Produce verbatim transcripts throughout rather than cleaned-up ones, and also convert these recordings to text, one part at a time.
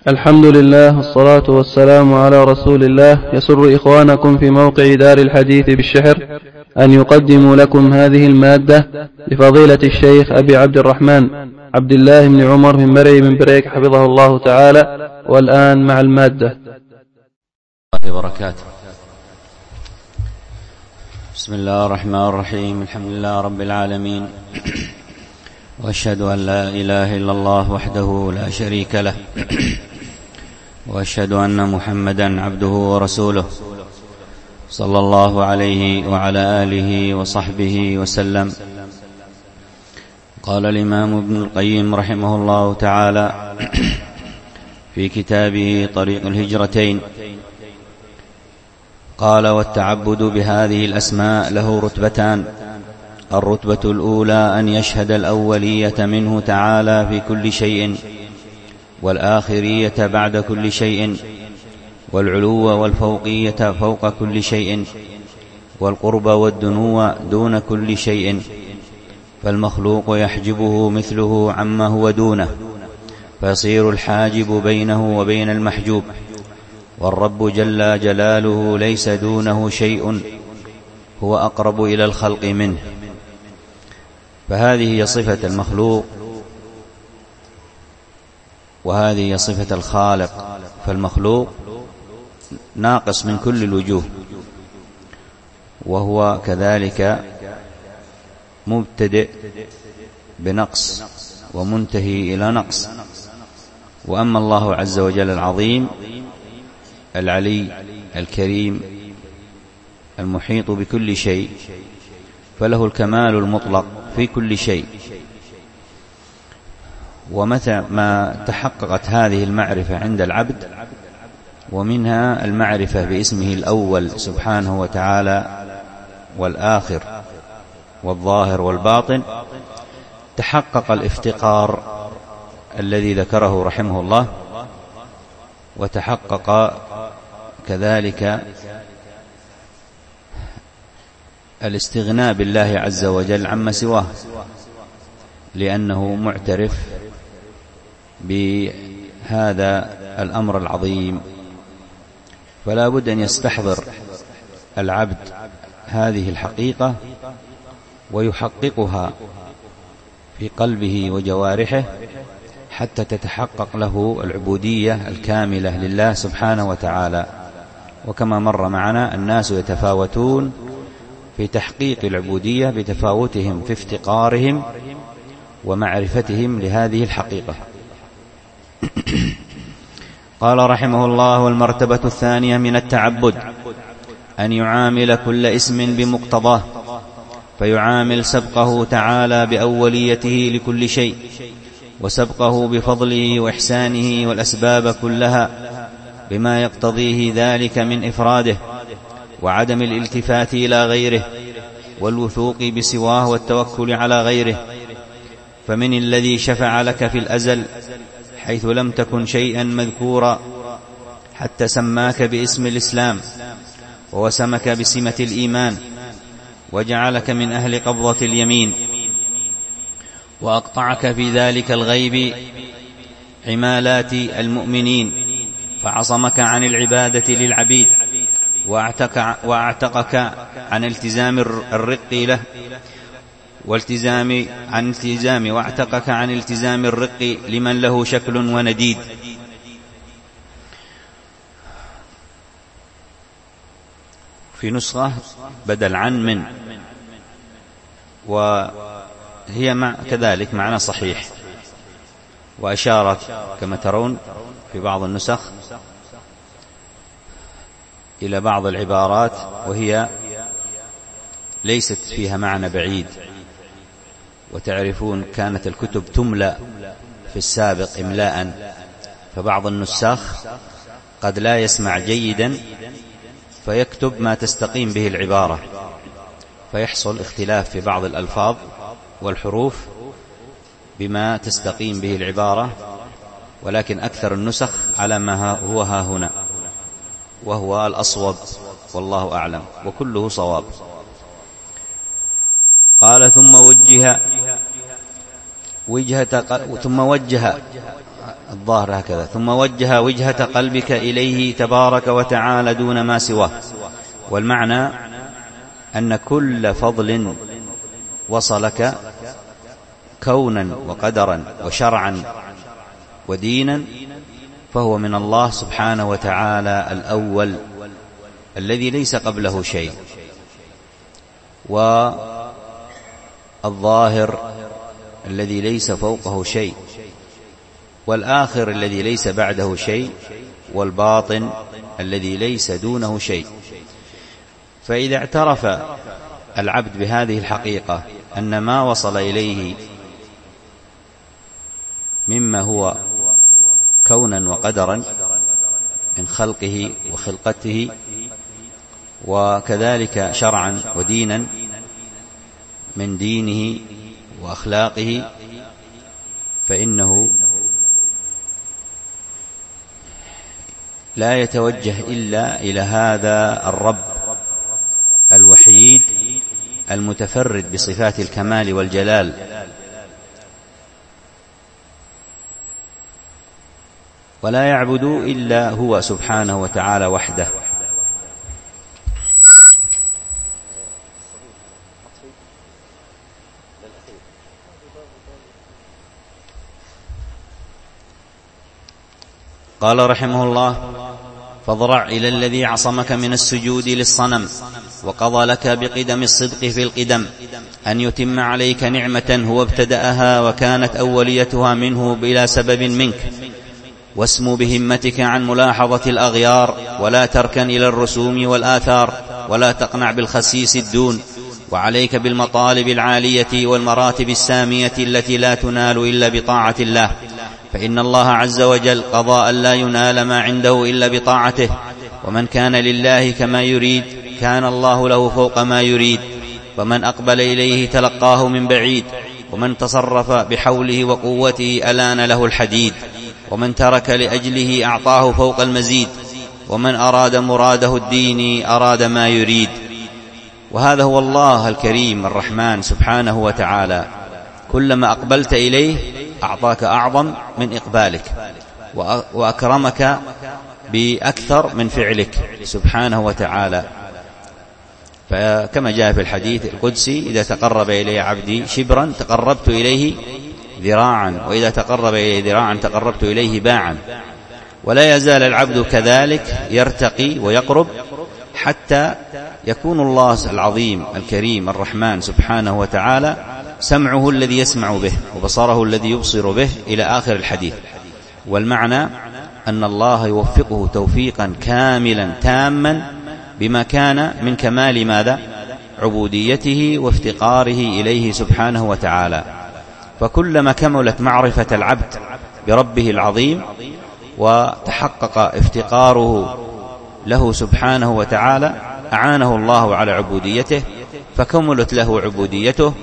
الحمد لله والصلاة والسلام على رسول الله. يسر إخوانكم في موقع دار الحديث بالشحر أن يقدموا لكم هذه المادة لفضيلة الشيخ أبي عبد الرحمن عبد الله بن عمر بن مري بن بريك حفظه الله تعالى. والآن مع المادة. الله وبركاته. بسم الله الرحمن الرحيم. الحمد لله رب العالمين، وأشهد أن لا إله إلا الله وحده لا شريك له، وأشهد أن محمدا عبده ورسوله صلى الله عليه وعلى آله وصحبه وسلم. قال الإمام ابن القيم رحمه الله تعالى في كتابه طريق الهجرتين، قال: والتعبد بهذه الأسماء له رتبتان. الرتبة الأولى أن يشهد الأولية منه تعالى في كل شيء، والآخرية بعد كل شيء، والعلو والفوقية فوق كل شيء، والقرب والدنو دون كل شيء، فالمخلوق يحجبه مثله عما هو دونه، فيصير الحاجب بينه وبين المحجوب. والرب جل جلاله ليس دونه شيء، هو أقرب إلى الخلق منه. فهذه هي صفة المخلوق، وهذه هي صفة الخالق. فالمخلوق ناقص من كل الوجوه، وهو كذلك مبتدئ بنقص ومنتهي إلى نقص. وأما الله عز وجل العظيم العلي الكريم المحيط بكل شيء، فله الكمال المطلق في كل شيء. ومتى ما تحققت هذه المعرفة عند العبد، ومنها المعرفة باسمه الأول سبحانه وتعالى والآخر والظاهر والباطن، تحقق الافتقار الذي ذكره رحمه الله، وتحقق كذلك الاستغناء بالله عز وجل عما سواه، لأنه معترف بهذا الأمر العظيم. فلا بد أن يستحضر العبد هذه الحقيقة ويحققها في قلبه وجوارحه، حتى تتحقق له العبودية الكاملة لله سبحانه وتعالى. وكما مر معنا، الناس يتفاوتون في تحقيق العبودية بتفاوتهم في افتقارهم ومعرفتهم لهذه الحقيقة. قال رحمه الله: والمرتبة الثانية من التعبد أن يعامل كل اسم بمقتضاه، فيعامل سبقه تعالى بأوليته لكل شيء، وسبقه بفضله وإحسانه والأسباب كلها بما يقتضيه ذلك من إفراده وعدم الالتفات إلى غيره والوثوق بسواه والتوكل على غيره. فمن الذي شفع لك في الأزل حيث لم تكن شيئا مذكورا، حتى سماك باسم الإسلام ووسمك بسمة الإيمان، وجعلك من أهل قبضة اليمين، وأقطعك في ذلك الغيب عمالات المؤمنين، فعصمك عن العبادة للعبيد، وأعتقك عن التزام الرق له والتزام عن التزام واعتقك عن التزام الرق لمن له شكل ونديد. في نسخة بدل عن من، وهي مع كذلك معنى صحيح. وأشارت كما ترون في بعض النسخ إلى بعض العبارات وهي ليست فيها معنى بعيد. وتعرفون كانت الكتب تملأ في السابق إملاء، فبعض النساخ قد لا يسمع جيدا فيكتب ما تستقيم به العبارة، فيحصل اختلاف في بعض الألفاظ والحروف بما تستقيم به العبارة. ولكن أكثر النسخ على ما هو ها هنا، وهو الأصوب والله أعلم، وكله صواب. قال: ثم وجه وجهة ثم وجه الظاهر هكذا ثم وجه وجهة قلبك إليه تبارك وتعالى دون ما سواه. والمعنى أن كل فضل وصلك كونا وقدرا وشرعا ودينا فهو من الله سبحانه وتعالى الأول الذي ليس قبله شيء، والظاهر الذي ليس فوقه شيء، والآخر الذي ليس بعده شيء، والباطن الذي ليس دونه شيء. فإذا اعترف العبد بهذه الحقيقة أن ما وصل إليه مما هو كونا وقدرا من خلقه وخلقته وكذلك شرعا ودينا من دينه وأخلاقه، فإنه لا يتوجه إلا إلى هذا الرب الوحيد المتفرد بصفات الكمال والجلال، ولا يعبد إلا هو سبحانه وتعالى وحده. قال رحمه الله: فاضرع إلى الذي عصمك من السجود للصنم وقضى لك بقدم الصدق في القدم أن يتم عليك نعمة هو ابتدأها وكانت أوليتها منه بلا سبب منك، واسمو بهمتك عن ملاحظة الأغيار، ولا تركن إلى الرسوم والآثار، ولا تقنع بالخسيس الدون، وعليك بالمطالب العالية والمراتب السامية التي لا تنال إلا بطاعة الله، فإن الله عز وجل قضى أن لا ينال ما عنده إلا بطاعته، ومن كان لله كما يريد كان الله له فوق ما يريد، ومن أقبل إليه تلقاه من بعيد، ومن تصرف بحوله وقوته ألان له الحديد، ومن ترك لأجله أعطاه فوق المزيد، ومن أراد مراده الدين أراد ما يريد. وهذا هو الله الكريم الرحمن سبحانه وتعالى، كلما أقبلت إليه أعطاك أعظم من إقبالك، وأكرمك بأكثر من فعلك سبحانه وتعالى. فكما جاء في الحديث القدسي: إذا تقرب إلي عبدي شبرا تقربت إليه ذراعا، وإذا تقرب إليه ذراعا تقربت إليه باعا. ولا يزال العبد كذلك يرتقي ويقرب حتى يكون الله العظيم الكريم الرحمن سبحانه وتعالى سمعه الذي يسمع به، وبصره الذي يبصر به، إلى آخر الحديث. والمعنى أن الله يوفقه توفيقا كاملا تاما بما كان من كمال ماذا؟ عبوديته وافتقاره إليه سبحانه وتعالى. فكلما كملت معرفة العبد بربه العظيم وتحقق افتقاره له سبحانه وتعالى أعانه الله على عبوديته، فكملت له عبوديته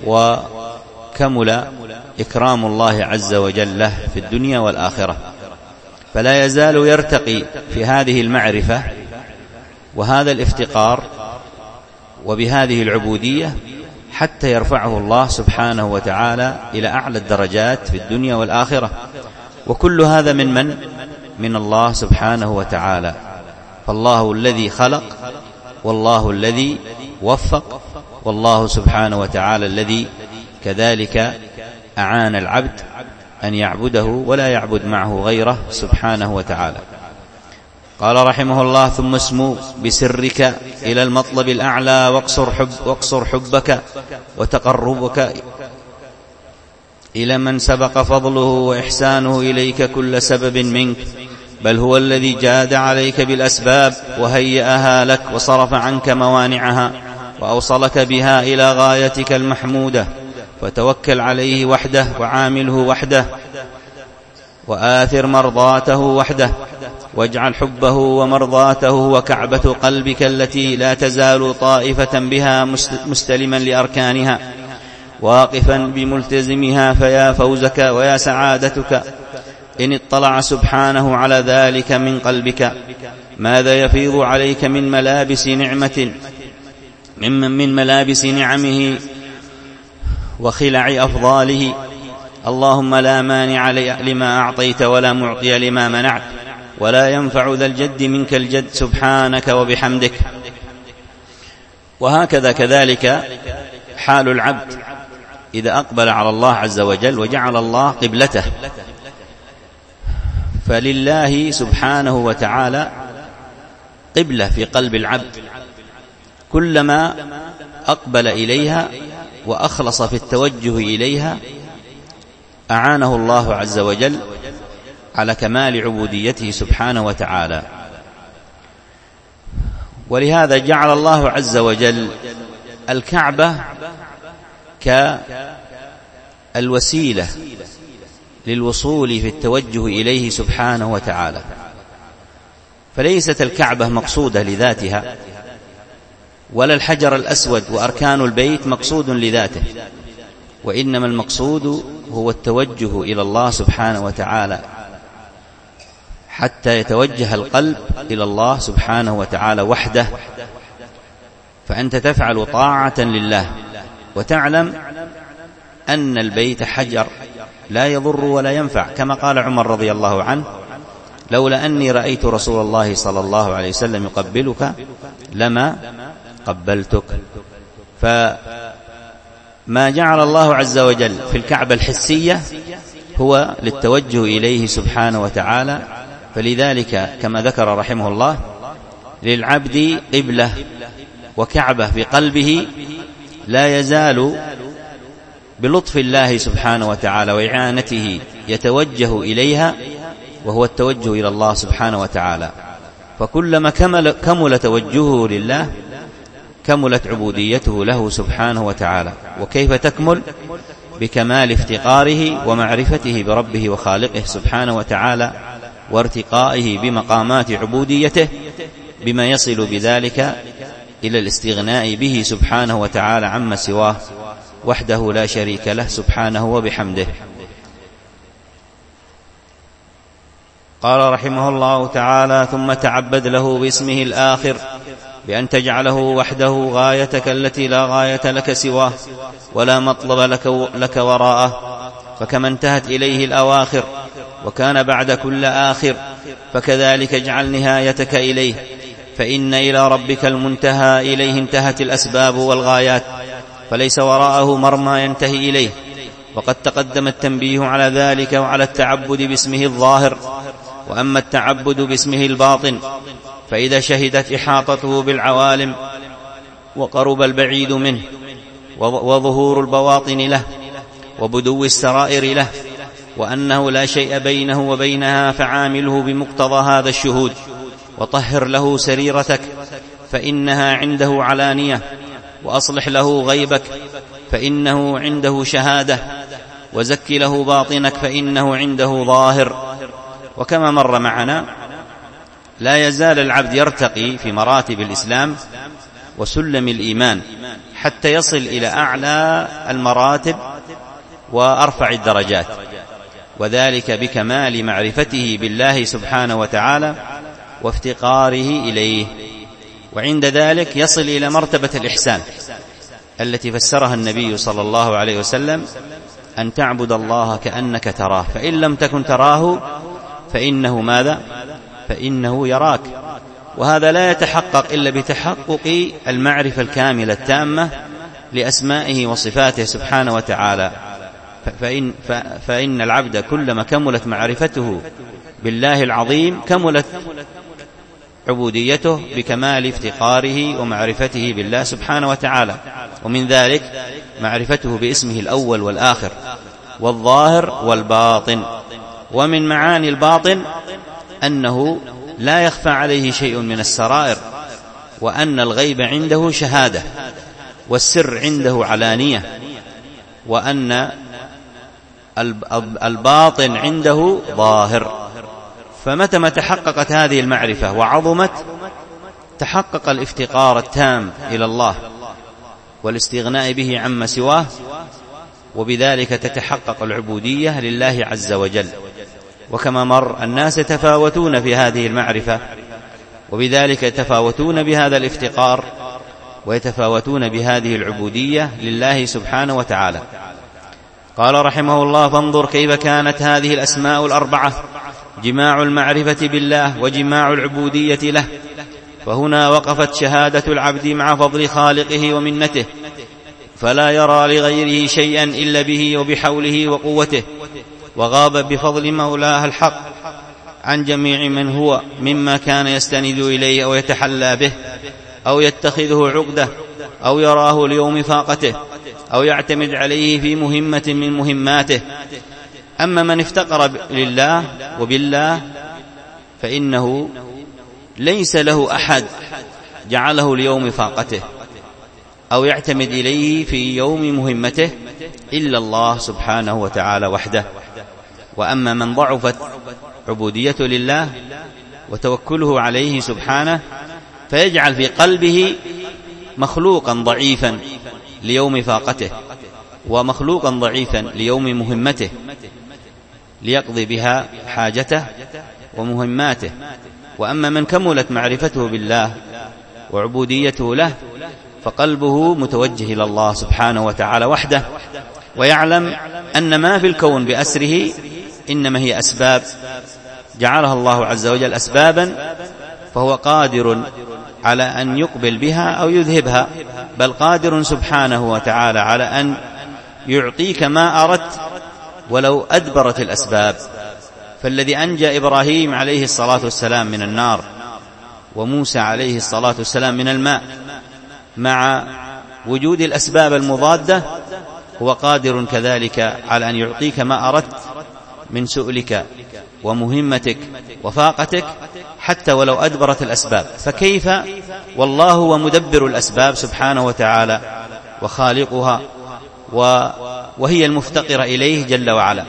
وكمل إكرام الله عز وجل له في الدنيا والآخرة. فلا يزال يرتقي في هذه المعرفة وهذا الافتقار وبهذه العبودية حتى يرفعه الله سبحانه وتعالى إلى أعلى الدرجات في الدنيا والآخرة. وكل هذا من من؟ من الله سبحانه وتعالى. فالله الذي خلق، والله الذي وفق، والله سبحانه وتعالى الذي كذلك أعان العبد أن يعبده ولا يعبد معه غيره سبحانه وتعالى. قال رحمه الله: ثم اسمو بسرك إلى المطلب الأعلى واقصر, حب واقصر حبك وتقربك إلى من سبق فضله وإحسانه إليك كل سبب منك، بل هو الذي جاد عليك بالأسباب وهيئها لك وصرف عنك موانعها وأوصلك بها إلى غايتك المحمودة. فتوكل عليه وحده وعامله وحده وآثر مرضاته وحده، واجعل حبه ومرضاته وكعبة قلبك التي لا تزال طائفة بها مستلما لأركانها واقفا بملتزمها، فيا فوزك ويا سعادتك إن اطلع سبحانه على ذلك من قلبك. ماذا يفيض عليك من ملابس نعمة من من ملابس نعمه وخلع أفضاله اللهم لا مانع لما أعطيت ولا معطي لما منعت ولا ينفع ذا الجد منك الجد سبحانك وبحمدك. وهكذا كذلك حال العبد إذا أقبل على الله عز وجل وجعل الله قبلته، فلله سبحانه وتعالى قبلة في قلب العبد، كلما أقبل إليها وأخلص في التوجه إليها أعانه الله عز وجل على كمال عبوديته سبحانه وتعالى. ولهذا جعل الله عز وجل الكعبة كالوسيلة للوصول في التوجه إليه سبحانه وتعالى، فليست الكعبة مقصودة لذاتها، ولا الحجر الأسود وأركان البيت مقصود لذاته، وإنما المقصود هو التوجه إلى الله سبحانه وتعالى، حتى يتوجه القلب إلى الله سبحانه وتعالى وحده. فأنت تفعل طاعة لله وتعلم أن البيت حجر لا يضر ولا ينفع، كما قال عمر رضي الله عنه: لولا أني رأيت رسول الله صلى الله عليه وسلم يقبلك لما قبلتك. فما جعل الله عز وجل في الكعبة الحسية هو للتوجه إليه سبحانه وتعالى، فلذلك كما ذكر رحمه الله للعبد قبلة وكعبة في قلبه لا يزال بلطف الله سبحانه وتعالى وإعانته يتوجه إليها، وهو التوجه إلى الله سبحانه وتعالى. فكلما كمل, كمل توجهه لله كملت عبوديته له سبحانه وتعالى. وكيف تكمل؟ بكمال افتقاره ومعرفته بربه وخالقه سبحانه وتعالى، وارتقائه بمقامات عبوديته، بما يصل بذلك إلى الاستغناء به سبحانه وتعالى عما سواه وحده لا شريك له سبحانه وبحمده. قال رحمه الله تعالى: ثم تعبد له باسمه الآخر بأن تجعله وحده غايتك التي لا غاية لك سواه ولا مطلب لك, لك وراءه، فكما انتهت إليه الأواخر وكان بعد كل آخر، فكذلك اجعل نهايتك إليه، فإن إلى ربك المنتهى، إليه انتهت الأسباب والغايات، فليس وراءه مرمى ينتهي إليه. وقد تقدم التنبيه على ذلك وعلى التعبد باسمه الظاهر. وأما التعبد باسمه الباطن فإذا شهدت إحاطته بالعوالم وقرب البعيد منه وظهور البواطن له وبدو السرائر له، وأنه لا شيء بينه وبينها، فعامله بمقتضى هذا الشهود، وطهر له سريرتك فإنها عنده علانية، وأصلح له غيبك فإنه عنده شهادة، وزك له باطنك فإنه عنده ظاهر. وكما مر معنا لا يزال العبد يرتقي في مراتب الإسلام وسلم الإيمان حتى يصل إلى أعلى المراتب وأرفع الدرجات، وذلك بكمال معرفته بالله سبحانه وتعالى وافتقاره إليه. وعند ذلك يصل إلى مرتبة الإحسان التي فسرها النبي صلى الله عليه وسلم: أن تعبد الله كأنك تراه، فإن لم تكن تراه فإنه ماذا؟ فإنه يراك. وهذا لا يتحقق إلا بتحقق المعرفة الكاملة التامة لأسمائه وصفاته سبحانه وتعالى. فإن, فإن العبد كلما كملت معرفته بالله العظيم كملت عبوديته بكمال افتقاره ومعرفته بالله سبحانه وتعالى. ومن ذلك معرفته باسمه الأول والآخر والظاهر والباطن. ومن معاني الباطن أنه لا يخفى عليه شيء من السرائر، وأن الغيب عنده شهادة، والسر عنده علانية، وأن الباطن عنده ظاهر. فمتى ما تحققت هذه المعرفة وعظمت تحقق الافتقار التام إلى الله والاستغناء به عما سواه، وبذلك تتحقق العبودية لله عز وجل. وكما مر الناس يتفاوتون في هذه المعرفة، وبذلك يتفاوتون بهذا الافتقار ويتفاوتون بهذه العبودية لله سبحانه وتعالى. قال رحمه الله: فانظر كيف كانت هذه الأسماء الأربعة جماع المعرفة بالله وجماع العبودية له. فهنا وقفت شهادة العبد مع فضل خالقه ومنته، فلا يرى لغيره شيئا إلا به وبحوله وقوته، وغاب بفضل مولاه الحق عن جميع من هو مما كان يستند إليه أو يتحلى به أو يتخذه عقدة أو يراه ليوم فاقته أو يعتمد عليه في مهمة من مهماته. أما من افتقر لله وبالله فإنه ليس له أحد جعله ليوم فاقته أو يعتمد إليه في يوم مهمته إلا الله سبحانه وتعالى وحده. وأما من ضعفت عبوديته لله وتوكله عليه سبحانه فيجعل في قلبه مخلوقا ضعيفا ليوم فاقته ومخلوقا ضعيفا ليوم مهمته ليقضي بها حاجته ومهماته. وأما من كملت معرفته بالله وعبوديته له فقلبه متوجه إلى الله سبحانه وتعالى وحده، ويعلم أن ما في الكون بأسره إنما هي أسباب جعلها الله عز وجل أسبابا، فهو قادر على أن يقبل بها أو يذهبها، بل قادر سبحانه وتعالى على أن يعطيك ما أردت ولو أدبرت الأسباب. فالذي أنجى إبراهيم عليه الصلاة والسلام من النار وموسى عليه الصلاة والسلام من الماء مع وجود الأسباب المضادة هو قادر كذلك على أن يعطيك ما أردت من سؤلك ومهمتك وفاقتك حتى ولو أدبرت الأسباب. فكيف والله هو مدبر الأسباب سبحانه وتعالى وخالقها وهي المفتقرة إليه جل وعلا.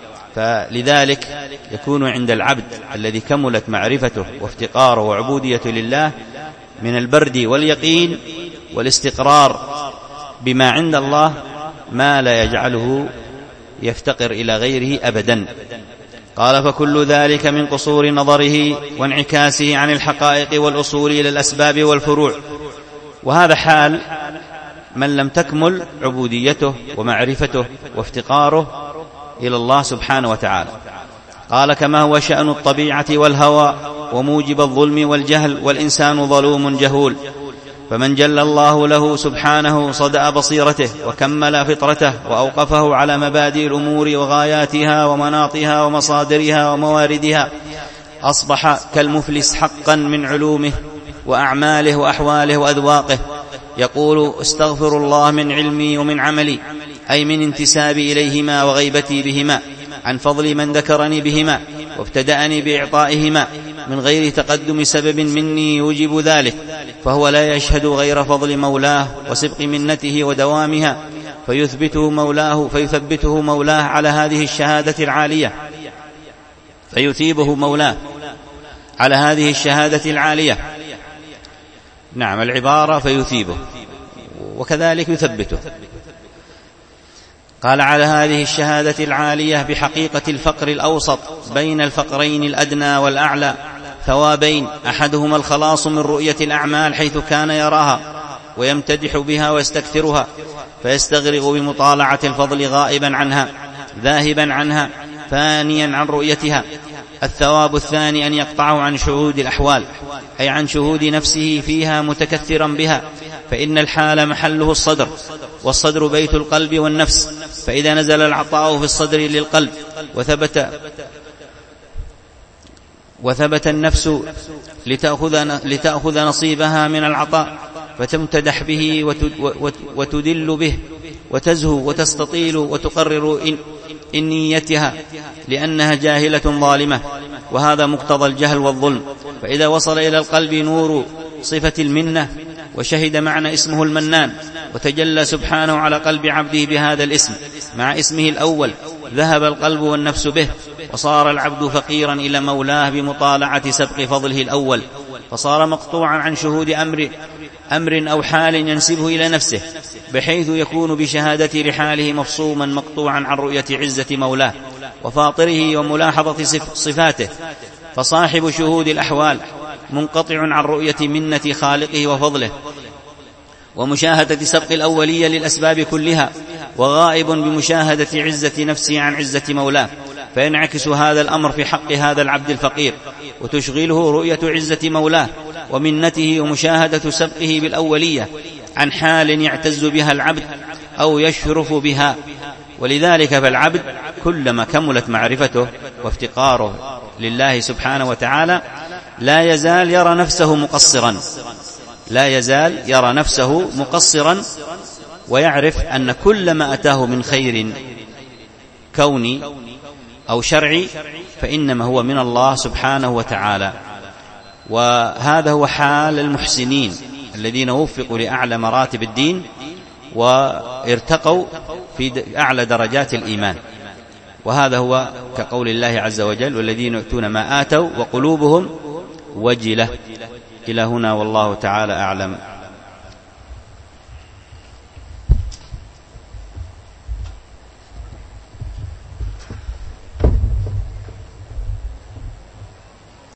فلذلك يكون عند العبد الذي كملت معرفته وافتقاره وعبوديته لله من البرد واليقين والاستقرار بما عند الله ما لا يجعله يفتقر إلى غيره أبدا. قال: فكل ذلك من قصور نظره وانعكاسه عن الحقائق والأصول إلى الأسباب والفروع. وهذا حال من لم تكمل عبوديته ومعرفته وافتقاره إلى الله سبحانه وتعالى. قال: كما هو شأن الطبيعة والهوى وموجب الظلم والجهل، والإنسان ظلوم جهول. فمن جل الله له سبحانه صدأ بصيرته وكمل فطرته وأوقفه على مبادئ الأمور وغاياتها ومناطها ومصادرها ومواردها، أصبح كالمفلس حقا من علومه وأعماله وأحواله وأذواقه، يقول: استغفر الله من علمي ومن عملي، أي من انتسابي إليهما وغيبتي بهما، عن فضل من ذكرني بهما وابتدأني بإعطائهما من غير تقدم سبب مني يوجب ذلك، فهو لا يشهد غير فضل مولاه وسبق منته ودوامها، فيثبته مولاه فيثبته مولاه على هذه الشهادة العالية فيثيبه مولاه على هذه الشهادة العالية. نعم، العبارة فيثيبه وكذلك يثبته. قال: على هذه الشهادة العالية بحقيقة الفقر الأوسط بين الفقرين الأدنى والأعلى ثوابين، أحدهما الخلاص من رؤية الأعمال حيث كان يراها ويمتدح بها ويستكثرها، فيستغرق بمطالعة الفضل غائبا عنها ذاهبا عنها فانيا عن رؤيتها. الثواب الثاني أن يقطعه عن شهود الأحوال، أي عن شهود نفسه فيها متكثرا بها، فإن الحال محله الصدر، والصدر بيت القلب والنفس، فإذا نزل العطاء في الصدر للقلب وثبت وثبت النفس لتأخذ, لتأخذ نصيبها من العطاء فتمتدح به وتدل به وتزهو وتستطيل وتقرر إن إن نيتها لأنها جاهلة ظالمة، وهذا مقتضى الجهل والظلم. فإذا وصل إلى القلب نور صفة المنة وشهد معنى اسمه المنان وتجلى سبحانه على قلب عبده بهذا الاسم مع اسمه الأول، ذهب القلب والنفس به، وصار العبد فقيرا إلى مولاه بمطالعة سبق فضله الأول، فصار مقطوعا عن شهود أمر أمر أو حال ينسبه إلى نفسه، بحيث يكون بشهادة رحاله مفصوما مقطوعا عن رؤية عزة مولاه وفاطره وملاحظة صفاته. فصاحب شهود الأحوال منقطع عن رؤية منة خالقه وفضله ومشاهدة سبق الأولية للأسباب كلها، وغائب بمشاهدة عزة نفسه عن عزة مولاه، فينعكس هذا الأمر في حق هذا العبد الفقير، وتشغله رؤية عزة مولاه ومنته ومشاهدة سبقه بالأولية عن حال يعتز بها العبد أو يشرف بها. ولذلك فالعبد كلما كملت معرفته وافتقاره لله سبحانه وتعالى لا يزال يرى نفسه مقصرا لا يزال يرى نفسه مقصرا ويعرف أن كل ما أتاه من خير كوني أو شرعي فإنما هو من الله سبحانه وتعالى. وهذا هو حال المحسنين الذين وفقوا لأعلى مراتب الدين وارتقوا في أعلى درجات الإيمان. وهذا هو كقول الله عز وجل: والذين يؤتون ما آتوا وقلوبهم وجلة. إلى هنا والله تعالى أعلم.